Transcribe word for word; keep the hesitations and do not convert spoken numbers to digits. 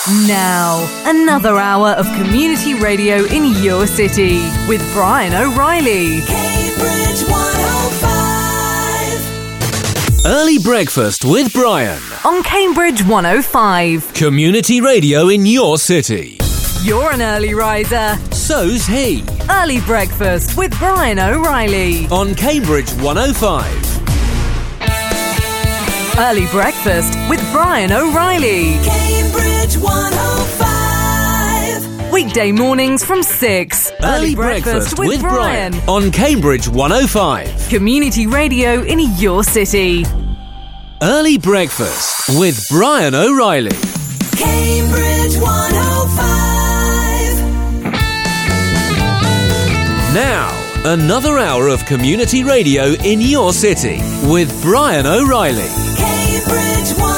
Now, another hour of community radio in your city with Brian O'Reilly. Cambridge one oh five. Early Breakfast with Brian On Cambridge one oh five. Community radio in your city. You're an early riser. So's he. Early Breakfast with Brian O'Reilly. On Cambridge one oh five. Early Breakfast with Brian O'Reilly. Cambridge one oh five. Weekday mornings from six. Early Breakfast with Brian. On Cambridge one oh five. Community radio in your city. Early Breakfast with Brian O'Reilly. Cambridge one oh five. Now, another hour of community radio in your city with Brian O'Reilly. Cambridge one